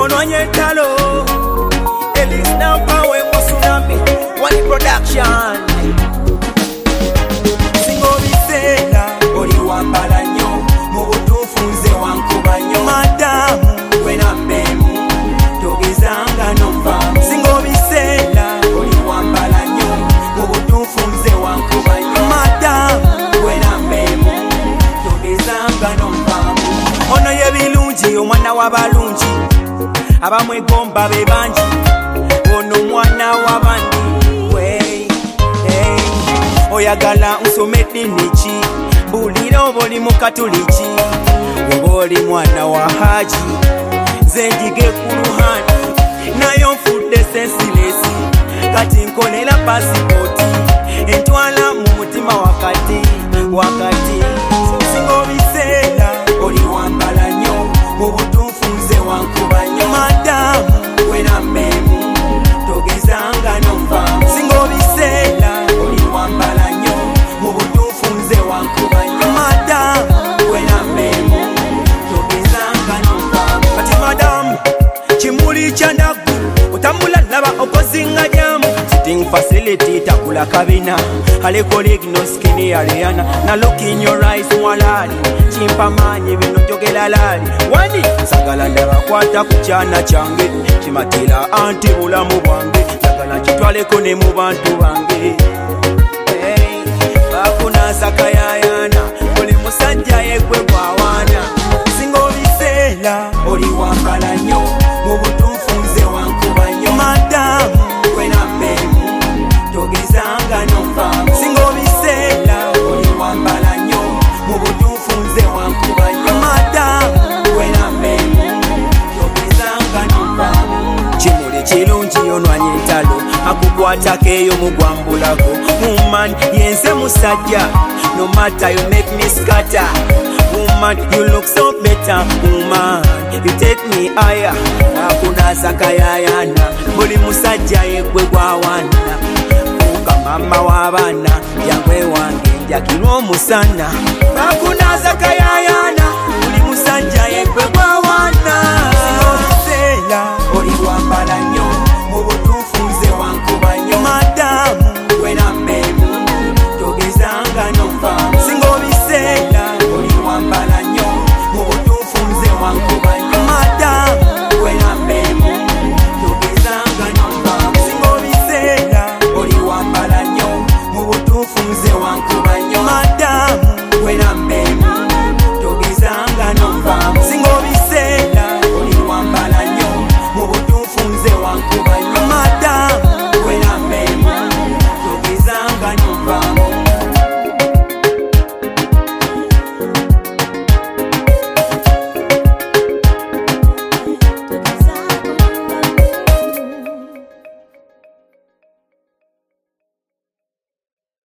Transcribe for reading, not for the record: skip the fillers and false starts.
onwanye talo Ellis now power tsunami one production singo bisela oli wambala nyo mu butufunze wankuba nyo madamu wena mbemu togezanga nomba singo bisela oli wambala nyo mu butufunze wankuba nyo madamu wena mbemu togezanga nomba ono yebilungi omwana w'abalungi abamwegomba be bangi ono mwana w'abandi oyagala nsome dini ki bulira oba oli mu katuliki oba oli mwana wa haji nze njige ku luhani nayo nfudde sensilesi kati nkolera pasipoti entwala mu mutima wakati singo biseera oli wambala nnyo mu butuufu nze wankuba nnyo madamu wena mmemu togezanga nomvaamu singo biseera oli wambala nnyo mu butuufu nze wankuba nnyo madamu wena mmemu togezanga nomvaamu kati madamu kimuli kya ndagu otambula laba okozinga jamu sitting facility takula kabina alekoleg no skinny aliana na look in your eyes mwalali chimpa manyi bino njogela lali wani sagala ndaba kwata kuchana change chimatira anti bulamu bwange sagala kitwaleko ne mu bantu bange bakuna sakayayana oli musajja yekwe bwawana singo biseera oli wambala nnyo mu butuufu nze wankuba nnyo madamu wena mmemu togezanga nomvaamu singo biseera oli wambala nnyo mu butuufu nze wankuba nnyo madamu wena mmemu togezanga nomvaamu kimuli kirungi onwanye entalo akukwatako eyo mugwambulako woman yenze musajja no matter you make me scatter woman you look so better woman you take me higher akuna sakayayana buli musajja yegwe gwawana mama w'abaana yagwe wange njakirwa omusana akuna sakayayana buli musajja